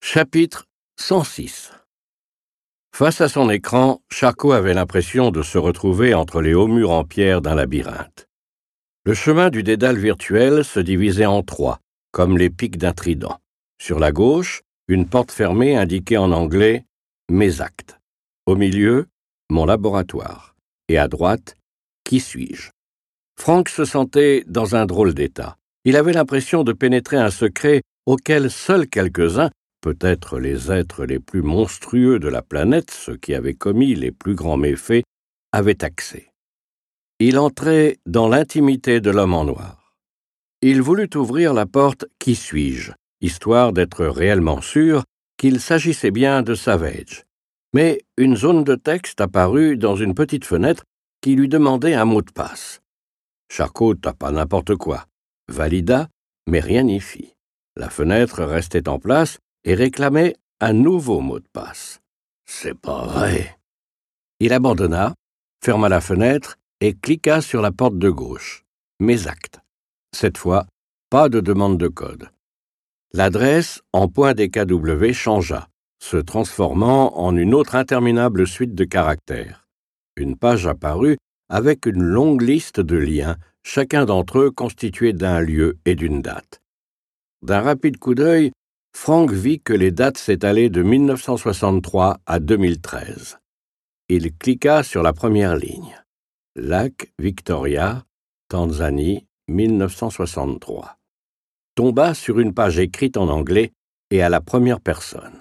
Chapitre 106. Face à son écran, Charcot avait l'impression de se retrouver entre les hauts murs en pierre d'un labyrinthe. Le chemin du dédale virtuel se divisait en trois, comme les pics d'un trident. Sur la gauche, une porte fermée indiquait en anglais « Mes actes ». Au milieu, mon laboratoire. Et à droite, qui suis-je ? Franck se sentait dans un drôle d'état. Il avait l'impression de pénétrer un secret auquel seuls quelques-uns, peut-être les êtres les plus monstrueux de la planète, ceux qui avaient commis les plus grands méfaits, avaient accès. Il entrait dans l'intimité de l'homme en noir. Il voulut ouvrir la porte « Qui suis-je ?», histoire d'être réellement sûr qu'il s'agissait bien de Savage. Mais une zone de texte apparut dans une petite fenêtre qui lui demandait un mot de passe. Charcot tapa n'importe quoi, valida, mais rien n'y fit. La fenêtre restait en place et réclamait un nouveau mot de passe. « C'est pas vrai !» Il abandonna, ferma la fenêtre et cliqua sur la porte de gauche. « Mes actes ». Cette fois, pas de demande de code. L'adresse en .dkw changea, se transformant en une autre interminable suite de caractères. Une page apparut avec une longue liste de liens, chacun d'entre eux constitué d'un lieu et d'une date. D'un rapide coup d'œil, Franck vit que les dates s'étalaient de 1963 à 2013. Il cliqua sur la première ligne. Lac Victoria, Tanzanie, 1963. Tomba sur une page écrite en anglais et à la première personne.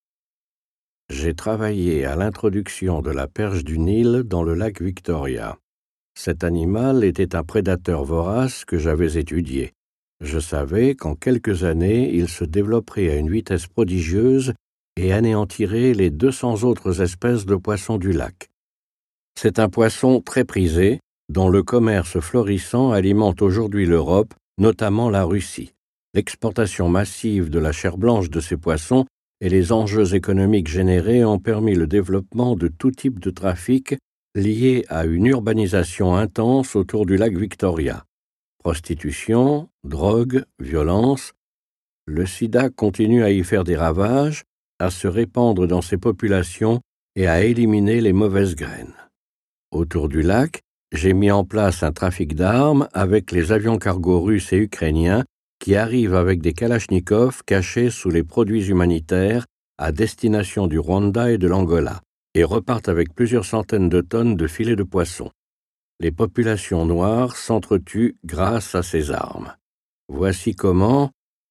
J'ai travaillé à l'introduction de la perche du Nil dans le lac Victoria. Cet animal était un prédateur vorace que j'avais étudié. Je savais qu'en quelques années, il se développerait à une vitesse prodigieuse et anéantirait les 200 autres espèces de poissons du lac. C'est un poisson très prisé, dont le commerce florissant alimente aujourd'hui l'Europe, notamment la Russie. L'exportation massive de la chair blanche de ces poissons et les enjeux économiques générés ont permis le développement de tout type de trafic lié à une urbanisation intense autour du lac Victoria. Prostitution, drogue, violence. Le sida continue à y faire des ravages, à se répandre dans ces populations et à éliminer les mauvaises graines. Autour du lac, j'ai mis en place un trafic d'armes avec les avions cargo russes et ukrainiens qui arrivent avec des kalachnikovs cachés sous les produits humanitaires à destination du Rwanda et de l'Angola, et repartent avec plusieurs centaines de tonnes de filets de poissons. Les populations noires s'entretuent grâce à ces armes. Voici comment...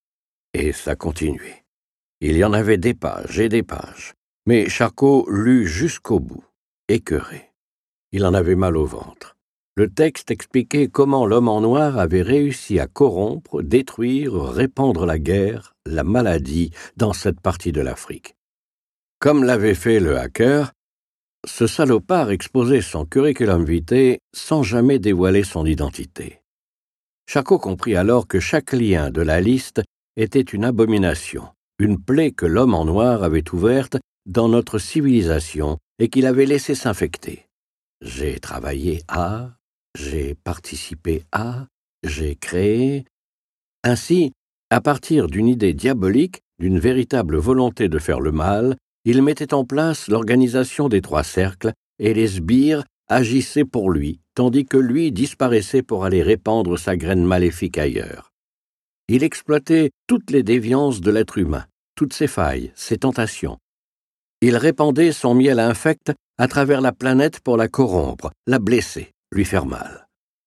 Et ça continuait. Il y en avait des pages et des pages. Mais Charcot lut jusqu'au bout, écœuré. Il en avait mal au ventre. Le texte expliquait comment l'homme en noir avait réussi à corrompre, détruire, répandre la guerre, la maladie dans cette partie de l'Afrique. Comme l'avait fait le hacker, ce salopard exposait son curriculum vitae sans jamais dévoiler son identité. Charcot comprit alors que chaque lien de la liste était une abomination, une plaie que l'homme en noir avait ouverte dans notre civilisation et qu'il avait laissé s'infecter. J'ai travaillé à, j'ai participé à, j'ai créé. Ainsi, à partir d'une idée diabolique, d'une véritable volonté de faire le mal, il mettait en place l'organisation des trois cercles et les sbires agissaient pour lui, tandis que lui disparaissait pour aller répandre sa graine maléfique ailleurs. Il exploitait toutes les déviances de l'être humain, toutes ses failles, ses tentations. Il répandait son miel infect à travers la planète pour la corrompre, la blesser, lui faire mal.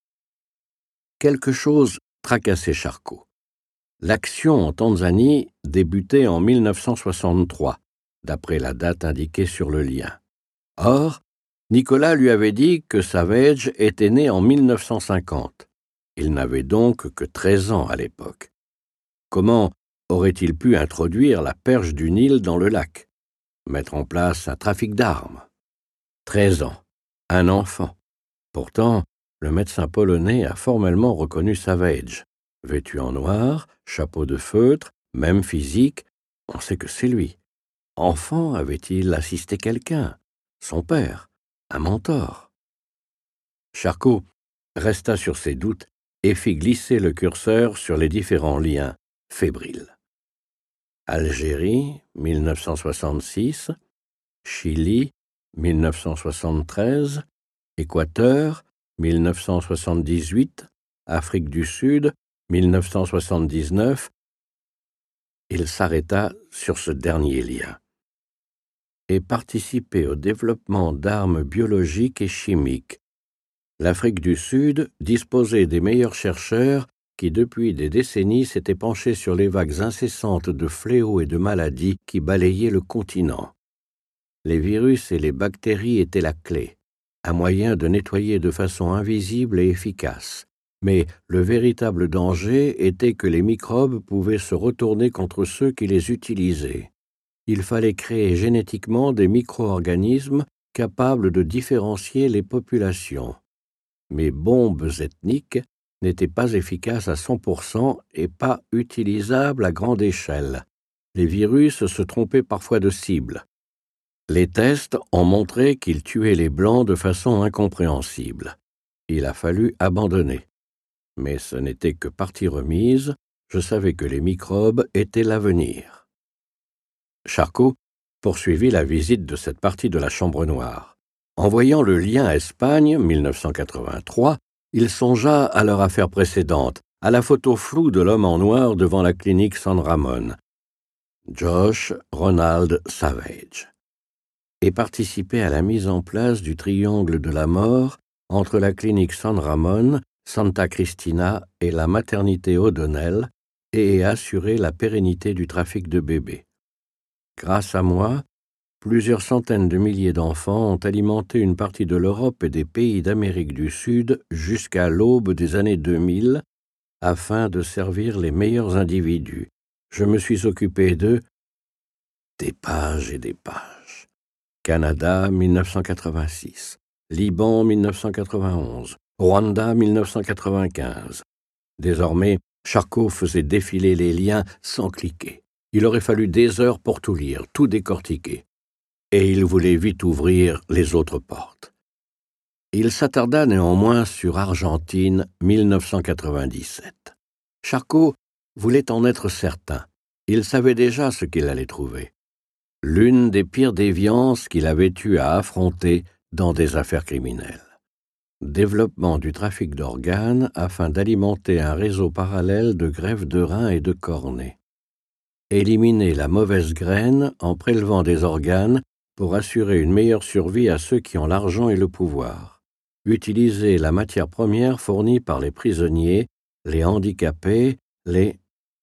Quelque chose tracassait Charcot. L'action en Tanzanie débutait en 1963, d'après la date indiquée sur le lien. Or, Nicolas lui avait dit que Savage était né en 1950. Il n'avait donc que 13 ans à l'époque. Comment aurait-il pu introduire la perche du Nil dans le lac ? Mettre en place un trafic d'armes ? 13 ans, un enfant. Pourtant, le médecin polonais a formellement reconnu Savage. Vêtu en noir, chapeau de feutre, même physique, on sait que c'est lui. Enfant, avait-il assisté quelqu'un ? Son père, un mentor. Charcot resta sur ses doutes et fit glisser le curseur sur les différents liens, fébrile. Algérie, 1966, Chili, 1973, Équateur, 1978, Afrique du Sud, 1979. Il s'arrêta sur ce dernier lien. Et participer au développement d'armes biologiques et chimiques. L'Afrique du Sud disposait des meilleurs chercheurs qui, depuis des décennies, s'étaient penchés sur les vagues incessantes de fléaux et de maladies qui balayaient le continent. Les virus et les bactéries étaient la clé, un moyen de nettoyer de façon invisible et efficace. Mais le véritable danger était que les microbes pouvaient se retourner contre ceux qui les utilisaient. Il fallait créer génétiquement des micro-organismes capables de différencier les populations. Mais bombes ethniques n'étaient pas efficaces à 100% et pas utilisables à grande échelle. Les virus se trompaient parfois de cible. Les tests ont montré qu'ils tuaient les Blancs de façon incompréhensible. Il a fallu abandonner. Mais ce n'était que partie remise, je savais que les microbes étaient l'avenir. Charcot poursuivit la visite de cette partie de la Chambre noire. En voyant le lien Espagne, 1983, il songea à leur affaire précédente, à la photo floue de l'homme en noir devant la clinique San Ramon, Josh Ronald Savage, et participait à la mise en place du triangle de la mort entre la clinique San Ramon, Santa Cristina et la maternité O'Donnell, et assurer la pérennité du trafic de bébés. Grâce à moi, plusieurs centaines de milliers d'enfants ont alimenté une partie de l'Europe et des pays d'Amérique du Sud jusqu'à l'aube des années 2000, afin de servir les meilleurs individus. Je me suis occupé d'eux, des pages et des pages. Canada, 1986. Liban, 1991. Rwanda, 1995. Désormais, Charcot faisait défiler les liens sans cliquer. Il aurait fallu des heures pour tout lire, tout décortiquer. Et il voulait vite ouvrir les autres portes. Il s'attarda néanmoins sur Argentine, 1997. Charcot voulait en être certain. Il savait déjà ce qu'il allait trouver. L'une des pires déviances qu'il avait eu à affronter dans des affaires criminelles. Développement du trafic d'organes afin d'alimenter un réseau parallèle de greffe de reins et de cornée. Éliminer la mauvaise graine en prélevant des organes pour assurer une meilleure survie à ceux qui ont l'argent et le pouvoir. Utiliser la matière première fournie par les prisonniers, les handicapés, les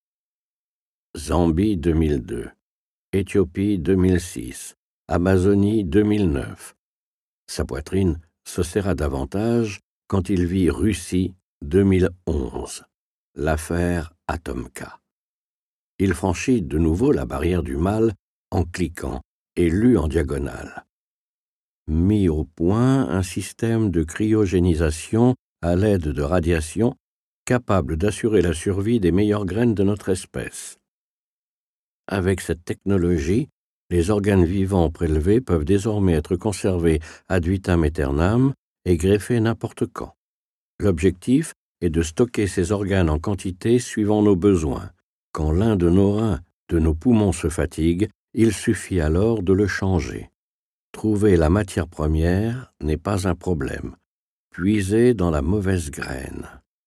Zambie 2002, Éthiopie 2006, Amazonie 2009. Sa poitrine se serra davantage quand il vit Russie 2011, l'affaire Atomka. Il franchit de nouveau la barrière du mal en cliquant et lut en diagonale. Mis au point un système de cryogénisation à l'aide de radiation capable d'assurer la survie des meilleures graines de notre espèce. Avec cette technologie, les organes vivants prélevés peuvent désormais être conservés ad vitam aeternam et greffés n'importe quand. L'objectif est de stocker ces organes en quantité suivant nos besoins. Quand l'un de nos reins, de nos poumons se fatigue, il suffit alors de le changer. Trouver la matière première n'est pas un problème. Puiser dans la mauvaise graine.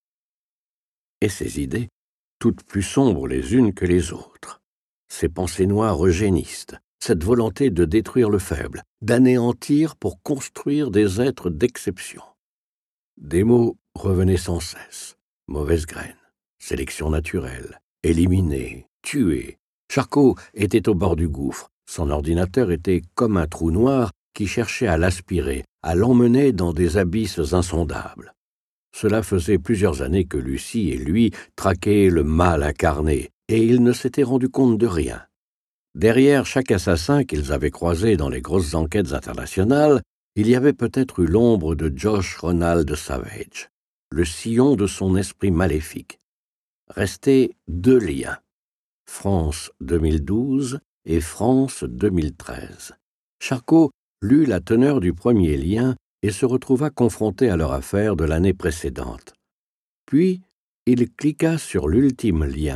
Et ces idées, toutes plus sombres les unes que les autres. Ces pensées noires eugénistes, cette volonté de détruire le faible, d'anéantir pour construire des êtres d'exception. Des mots revenaient sans cesse. Mauvaise graine, sélection naturelle, éliminer, tuer. Charcot était au bord du gouffre. Son ordinateur était comme un trou noir qui cherchait à l'aspirer, à l'emmener dans des abysses insondables. Cela faisait plusieurs années que Lucie et lui traquaient le mal incarné, et ils ne s'étaient rendus compte de rien. Derrière chaque assassin qu'ils avaient croisé dans les grosses enquêtes internationales, il y avait peut-être eu l'ombre de Josh Ronald Savage, le sillon de son esprit maléfique. Restaient deux liens, France 2012 et France 2013. Charcot lut la teneur du premier lien et se retrouva confronté à leur affaire de l'année précédente. Puis, il cliqua sur l'ultime lien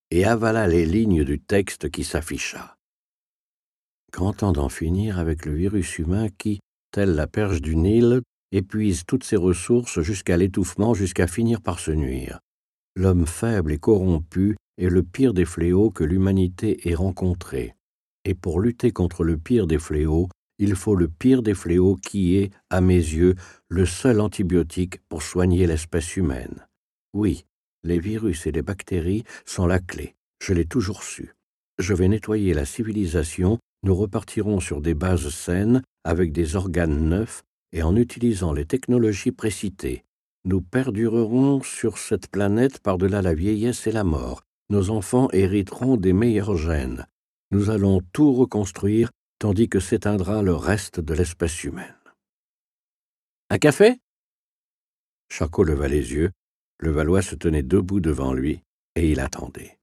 et avala les lignes du texte qui s'afficha. Grand temps d'en finir avec le virus humain qui, telle la perche du Nil, épuise toutes ses ressources jusqu'à l'étouffement, jusqu'à finir par se nuire. L'homme faible et corrompu est le pire des fléaux que l'humanité ait rencontré. Et pour lutter contre le pire des fléaux, il faut le pire des fléaux qui est, à mes yeux, le seul antibiotique pour soigner l'espèce humaine. Oui, les virus et les bactéries sont la clé, je l'ai toujours su. Je vais nettoyer la civilisation, nous repartirons sur des bases saines, avec des organes neufs, et en utilisant les technologies précitées. Nous perdurerons sur cette planète par-delà la vieillesse et la mort. Nos enfants hériteront des meilleurs gènes. Nous allons tout reconstruire, tandis que s'éteindra le reste de l'espèce humaine. « Un café ?» Charcot leva les yeux. Le Valois se tenait debout devant lui, et il attendait.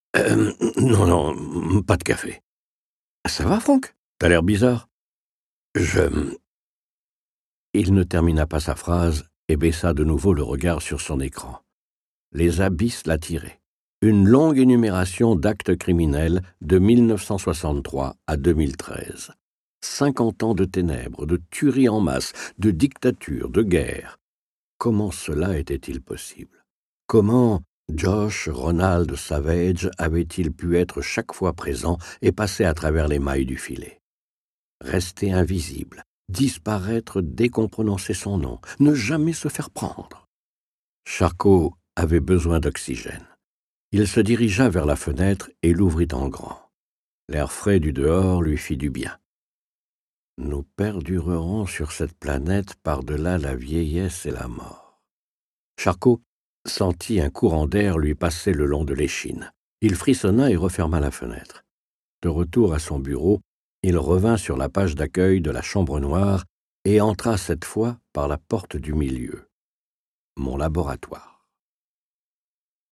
Non, pas de café. »« Ça va, Franck? T'as l'air bizarre. »« Il ne termina pas sa phrase et baissa de nouveau le regard sur son écran. Les abysses l'attiraient. Une longue énumération d'actes criminels de 1963 à 2013. 50 ans de ténèbres, de tueries en masse, de dictature, de guerre. Comment cela était-il possible? Comment Josh Ronald Savage avait-il pu être chaque fois présent et passer à travers les mailles du filet? Rester invisible, disparaître dès qu'on prononçait son nom, ne jamais se faire prendre. Charcot avait besoin d'oxygène. Il se dirigea vers la fenêtre et l'ouvrit en grand. L'air frais du dehors lui fit du bien. Nous perdurerons sur cette planète par-delà la vieillesse et la mort. Charcot sentit un courant d'air lui passer le long de l'échine. Il frissonna et referma la fenêtre. De retour à son bureau, il revint sur la page d'accueil de la chambre noire et entra cette fois par la porte du milieu. Mon laboratoire.